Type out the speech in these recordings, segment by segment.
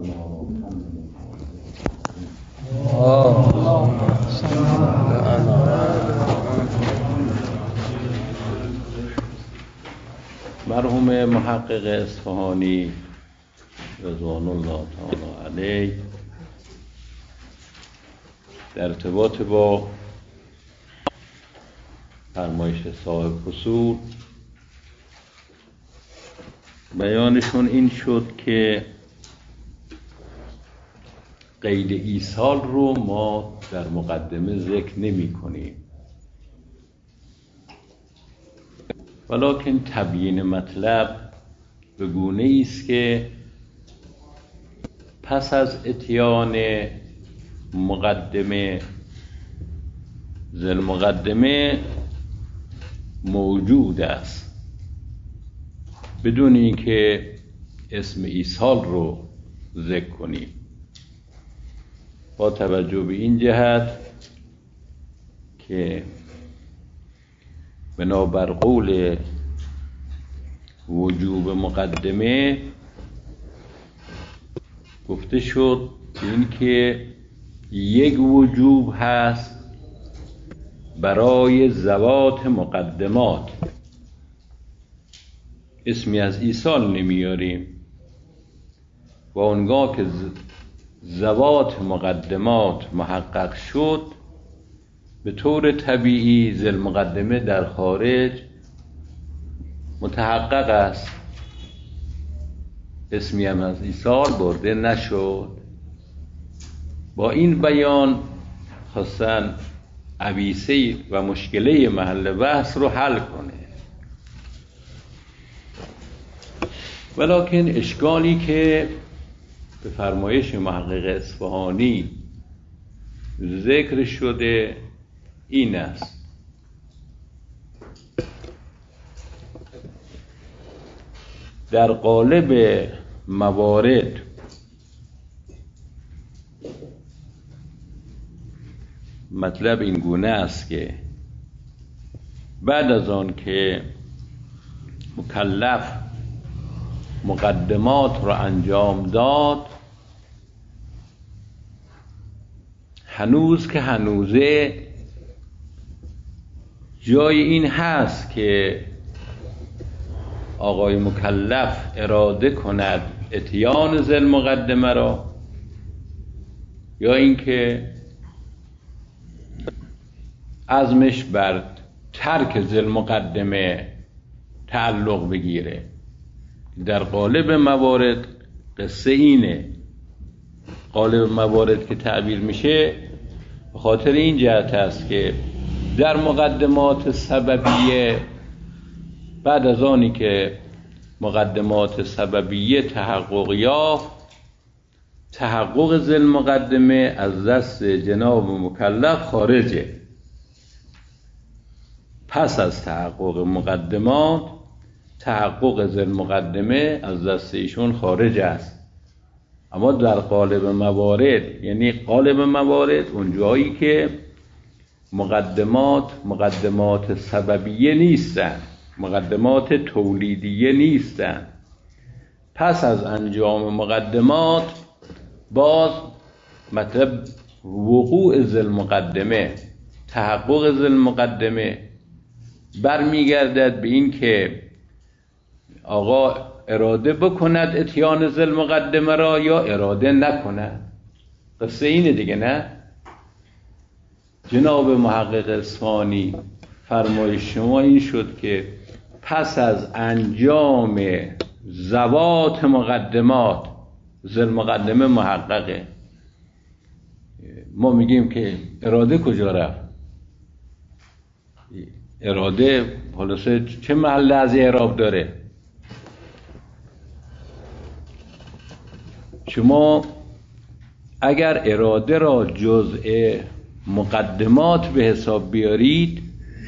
مرحوم محقق اصفهانی رضوان الله تعالی علیه در ارتباط با فرمایش صاحب فصول بیانشون این شد که قید ایصال رو ما در مقدمه ذکر نمی کنیم، ولکن تبیین مطلب به گونه است که پس از اتیان مقدمه ذل مقدمه موجود است بدون اینکه اسم ایصال رو ذکر کنیم، با توجه به این جهت که بنابر قول وجوب مقدمه گفته شد این که یک وجوب هست برای ذوات مقدمات، اسمی از ایصال نمیاریم و اونگاه که ذوات مقدمات محقق شد به طور طبیعی ذل مقدمه در خارج متحقق است، اسمی هم از ایصال برده نشد. با این بیان خواستن عویسه و مشکله محل بحث رو حل کنه، ولکن اشکالی که به فرمایش محقق اصفهانی ذکر شده این است: در قالب موارد مطلب این گونه است که بعد از آن که مکلف مقدمات را انجام داد، هنوز که هنوزه جای این هست که آقای مکلف اراده کند اتیان ذل مقدمه را، یا اینکه عزمش بر ترک ذل مقدمه تعلق بگیره. در قالب موارد قصه اینه، قالب موارد که تعبیر میشه به خاطر این جهت است که در مقدمات سببیه، بعد از آنی که مقدمات سببیه تحقق یافت، تحقق ذل مقدمه از دست جناب مکلف خارجه. پس از تحقق مقدمات تحقق ذل مقدمه از دست ایشون خارج است. اما در قالب موارد، یعنی قالب موارد اون جایی که مقدمات سببیه نیستن، مقدمات تولیدیه نیستن، پس از انجام مقدمات باز مطلب وقوع ذل مقدمه، تحقق ذل مقدمه برمیگردد به این که آقا اراده بکند اتیان ذل مقدمه را یا اراده نکند. قصه اینه دیگه، نه؟ جناب محقق اصفهانی فرمایش شما این شد که پس از انجام ذوات مقدمات ذل مقدمه محققه. ما میگیم که اراده کجا رفت؟ اراده خلاصه چه محل از اعراب داره؟ شما اگر اراده را جزء مقدمات به حساب بیارید،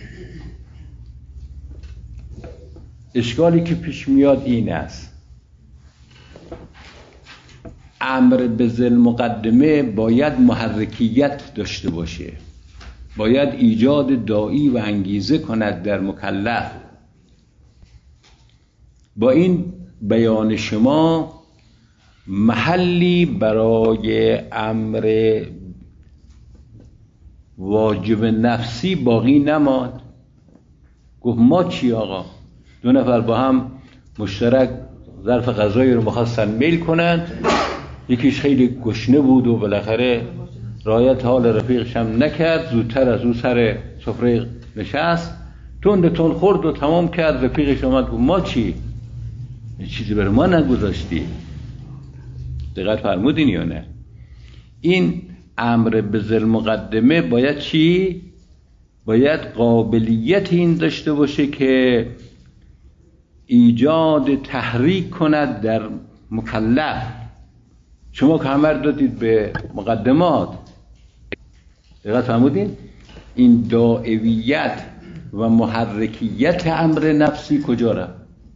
اشکالی که پیش میاد این است: امر به ذل مقدمه باید محرکیت داشته باشه، باید ایجاد داعی و انگیزه کند در مکلف. با این بیان شما محلی برای امر واجب نفسی باقی نماند. گفت ما چی آقا؟ دو نفر با هم مشترک ظرف غذایی رو می‌خواستن میل کنند، یکیش خیلی گشنه بود و بالاخره رعایت حال رفیقش هم نکرد، زودتر از او سر سفره نشست، تند خورد و تمام کرد. رفیقش اومد گفت ما چی؟ چیزی برای ما نگذاشتی؟ دقت فرمودین یا نه؟ این امر به ذی المقدمه باید چی؟ باید قابلیت این داشته باشه که ایجاد تحریک کند در مکلف. شما که همه دادید به مقدمات، دقت فرمودین؟ این دائویت و محرکیت امر نفسی کجا رفت؟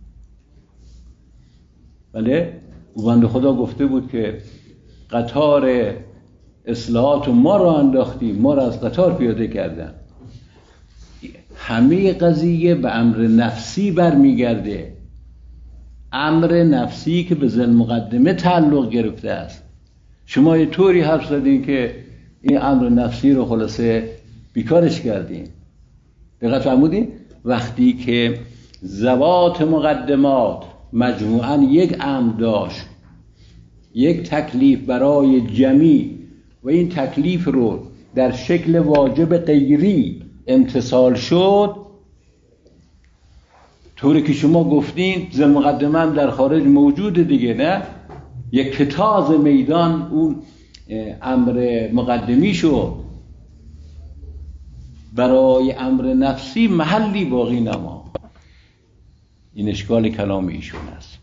بله، او بنده خدا گفته بود که قطار اصلاحات ما رو انداختیم، ما رو از قطار پیاده کردن. همه قضیه به امر نفسی برمیگرده، امر نفسی که به ذی المقدمه تعلق گرفته است. شما یه طوری حرف زدین که این امر نفسی رو خلاصه بیکارش کردین. دقت فرمودین؟ وقتی که ذوات مقدمات مجموعاً یک امر داشت، یک تکلیف برای جمیع، و این تکلیف رو در شکل واجب غیری امتثال شد، طوری که شما گفتین ذی المقدمه هم در خارج موجوده دیگه، نه؟ یک کتاز میدان اون امر مقدمی شد، برای امر نفسی محلی باقی نما. این اشکال کلام ایشون است.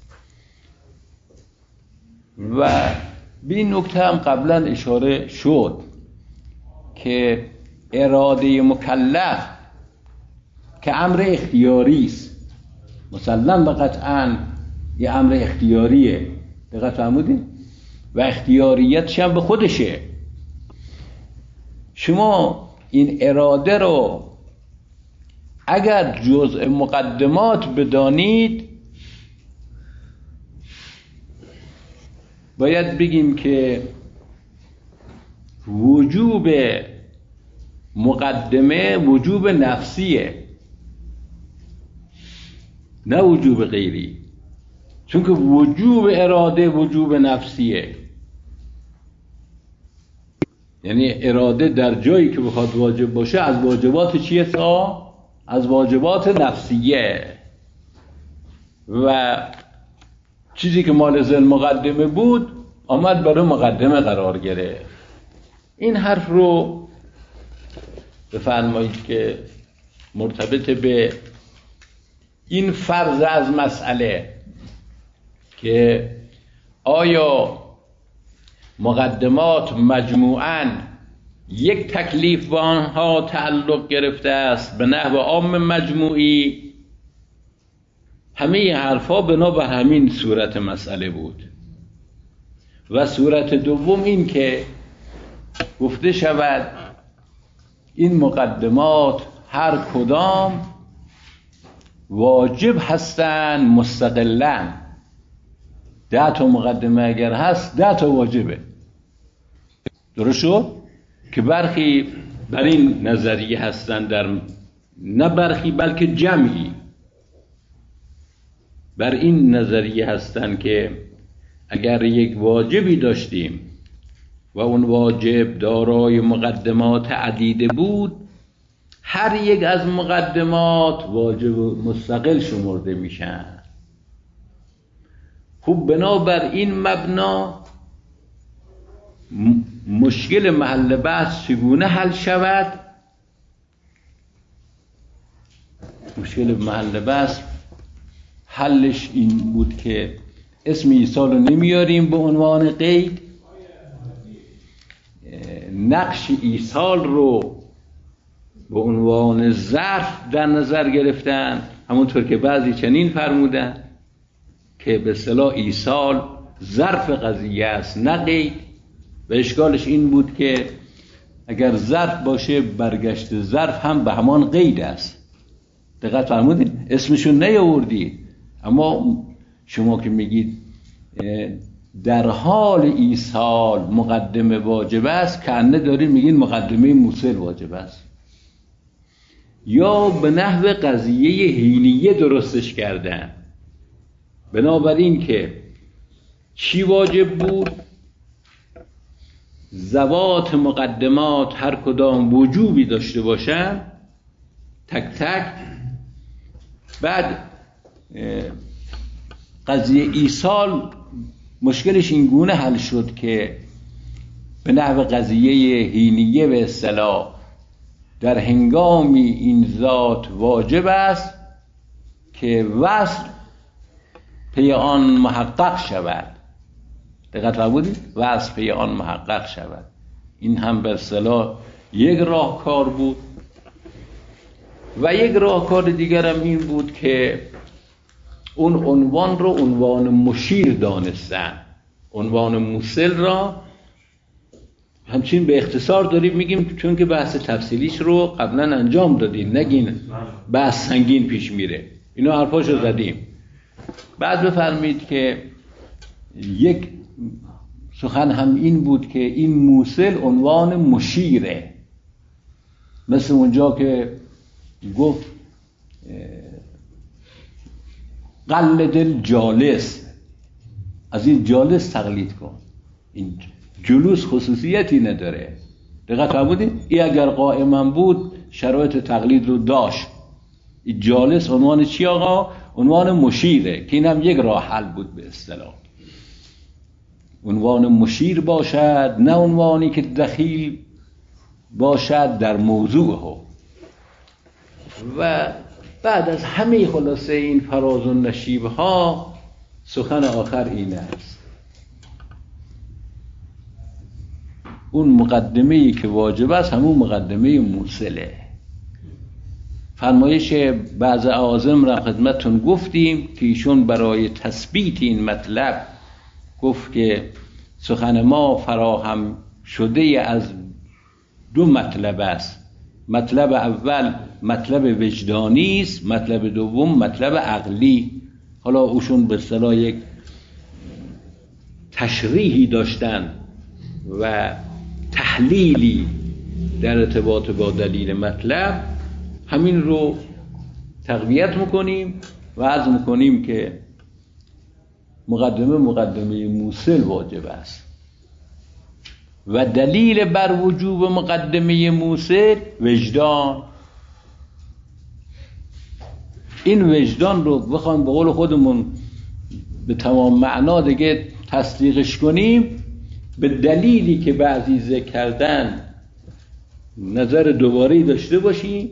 و به این نکته هم قبلا اشاره شد که اراده مکلف که امر اختیاری است، مسلم و قطعا یه امر اختیاریه، دقت فرمودین؟ و اختیاریتش هم به خودشه. شما این اراده رو اگر جزء مقدمات بدانید، باید بگیم که وجوب مقدمه وجوب نفسیه، نه وجوب غیری. چون که وجوب اراده وجوب نفسیه، یعنی اراده در جایی که بخواد واجب باشه از واجبات چیه؟ تا از واجبات نفسیه. و چیزی که مال ذی المقدمه بود آمد برای مقدمه قرار گرفت. این حرف رو بفرمایید که مرتبط به این فرض از مسئله که آیا مقدمات مجموعاً یک تکلیف با آنها تعلق گرفته است به نحو عام مجموعی، همه این حرفا بنا به همین صورت مسئله بود. و صورت دوم این که گفته شود این مقدمات هر کدام واجب هستند مستقلاً. 10 تا مقدمه اگر هست 10 تا واجبه. درست شد؟ که برخی بر این نظریه هستند، در نه برخی بلکه جمعی بر این نظریه هستند که اگر یک واجبی داشتیم و اون واجب دارای مقدمات عدیده بود، هر یک از مقدمات واجب مستقل شمرده میشن. خب بنابر این مبنا مشکل محل بحث چگونه حل شود؟ مشکل محل بحث حلش این بود که اسم عیسی رو نمیاریم به عنوان قید، نقش عیسی رو به عنوان ظرف در نظر گرفتن، همونطور که بعضی چنین فرمودن که به اصطلاح عیسی ظرف قضیه است نه قید. و اشکالش این بود که اگر ظرف باشه برگشت ظرف هم به همان قید است. دقت فرمودید؟ اسمشون نیاوردید، اما شما که میگید در حال ایصال مقدمه واجب است، کأنه دارین میگین مقدمه موصل واجب است، یا به نحو قضیه حینیه درستش کردن. بنابراین که چی واجب بود؟ ذوات مقدمات هر کدام وجوبی داشته باشن تک تک. بعد قضیه ایصال مشکلش این گونه حل شد که به نحو قضیه حینیه به اصطلاح در هنگامی این ذات واجب است که وصل پی آن محقق شود. دقت فرمودید؟ وصل پی آن محقق شود. این هم به اصطلاح یک راهکار بود. و یک راهکار دیگر هم این بود که اون عنوان رو عنوان مشیر دانستن. عنوان موصل را همچین به اختصار داریم میگیم چون که بحث تفصیلیش رو قبلا انجام دادیم، نگین بحث سنگین پیش میره. اینو حرفاشو زدیم. بعد بفرمید که یک سخن هم این بود که این موصل عنوان مشیره، مثل اونجا که گفت قلد الجالس، از این جالس تقلید کن. این جلوس خصوصیتی نداره. دقت فرمودید؟ این اگر قائما بود شرایط تقلید رو داشت. این جالس عنوان چی آقا؟ عنوان مشیره که اینم یک راه حل بود به اصطلاح. عنوان مشیر باشد، نه عنوانی که دخیل باشد در موضوعه. و بعد از همه خلاصه این فراز و نشیب ها سخن آخر این است: اون مقدمه‌ای که واجب است همون مقدمه موصله. فرمایش بعض اعاظم را خدمتتون گفتیم که ایشون برای تثبیت این مطلب گفت که سخن ما فراهم شده از دو مطلب است. مطلب اول مطلب وجدانی است، مطلب دوم مطلب عقلی. حالا اوشون به اصطلاح یک تشریحی داشتن و تحلیلی در ارتباط با دلیل مطلب، همین رو تقویت میکنیم و عرض میکنیم که مقدمه موصل واجب است و دلیل بر وجوب مقدمه موصل وجدان. این وجدان رو بخوایم به قول خودمون به تمام معنا دیگه تصدیقش کنیم، به دلیلی که بعضی ذکر کردن نظر دوباره‌ای داشته باشیم،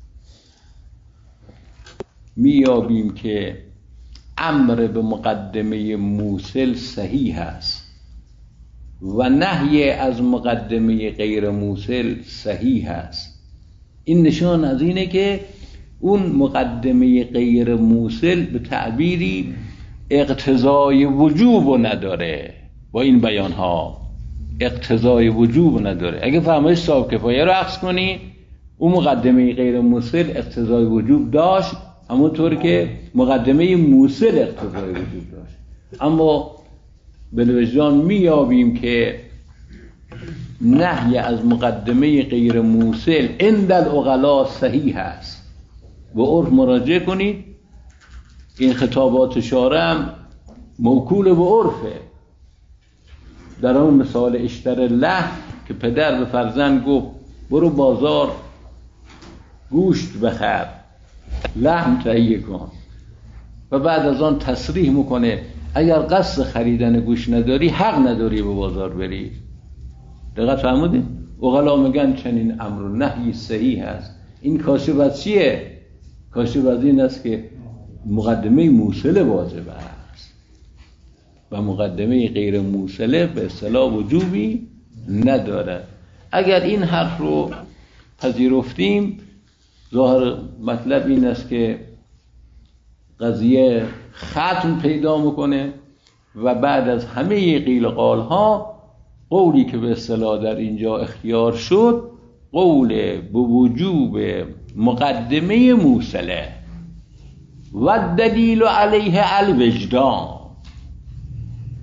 میابیم که امر به مقدمه موصل صحیح است و نهی از مقدمه غیر موصل صحیح است. این نشان از اینه که اون مقدمه غیر موصل به تعبیری اقتضای وجوب نداره. با این بیان ها اقتضای وجوب نداره. اگه فرمایش صاحب کفایه رو عکس کنی، اون مقدمه غیر موصل اقتضای وجوب داشت، همونطور که مقدمه موصل اقتضای وجوب داشت. اما بالوجدان میابیم که نهی از مقدمه غیر موصل عند العقلاء صحیح است. به عرف مراجعه کنید. این خطابات شارع موکول به عرفه. در اون مثال اشتر لحم که پدر به فرزند گفت برو بازار گوشت بخر، لحم تهیه کن، و بعد از آن تصریح میکنه اگر قصد خریدن گوشت نداری حق نداری به بازار بری. دقت فرمودید؟ عقلا میگن چنین امر و نهی صحیح است. این کاشف از چیه؟ کاشف از این است که مقدمه موصله واجب است و مقدمه غیر موصله به اصطلاح وجوبی ندارد. اگر این حرف رو پذیرفتیم، ظاهر مطلب این است که قضیه ختم پیدا میکنه و بعد از همه قیل و قال ها قولی که به اصطلاح در اینجا اختیار شد قول به وجوب مقدمه موصله و دلیل علیه الوجدان.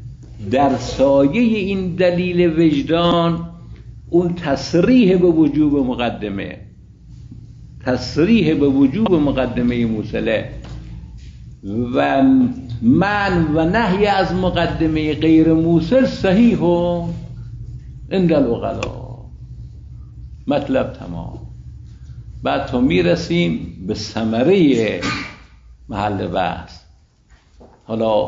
در سایه این دلیل وجدان اون تصریح به وجوب مقدمه، تصریح به وجوب مقدمه موصله و من و نهی از مقدمه غیر موصل صحیح و عند العقلا. مطلب تمام. بعد تا میرسیم به ثمره محل بحث. حالا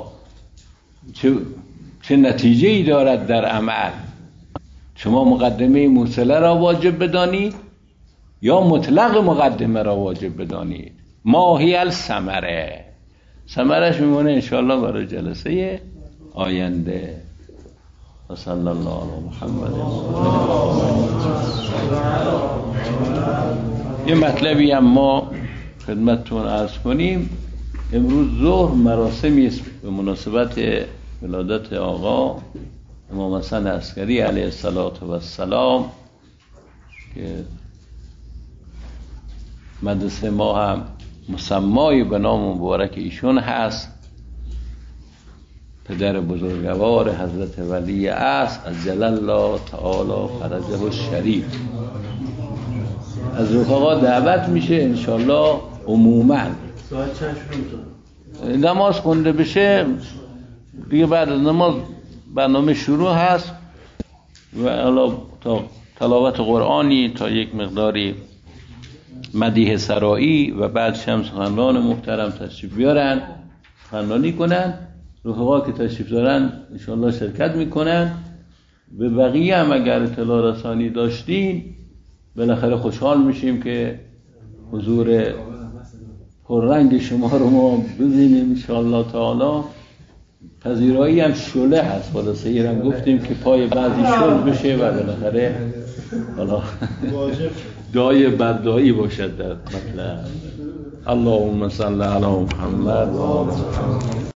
چه نتیجه‌ای دارد در عمل؟ شما مقدمه موصله را واجب بدانید یا مطلق مقدمه را واجب بدانید. ماهی الثمره، ثمرش میمونه انشاءالله برای جلسه آینده. و صلی الله علی محمد. یه مطلبی هم ما خدمتتون عرض کنیم. امروز ظهر مراسمی است به مناسبت ولادت آقا امام حسن عسکری علیه السلام که مدرسه ما هم مسمای به نام مبارک ایشون هست. پدر بزرگوار حضرت ولی عصر عجل الله تعالی فرجه الشریف از رفقا دعوت میشه انشالله. عموما نماز خونده بشه دیگه، بعد از نماز برنامه شروع هست و حالا تا تلاوت قرآنی، تا یک مقداری مدیح سرایی و بعد شمس خانان محترم تشریف بیارن خانانی کنن. رفقا که تشریف دارن انشاءالله شرکت میکنن. به بقیه هم اگر اطلاع رسانی داشتین بالاخره خوشحال میشیم که حضور پررنگ شما رو ما ببینیم انشاءالله تعالی. پذیرایی هم شله هست، خلاصه ایران گفتیم که پای بعضی شل بشه و بالاخره حالا دعای بددعایی باشد در مطلب. اللهم صل علی محمد و آل محمد.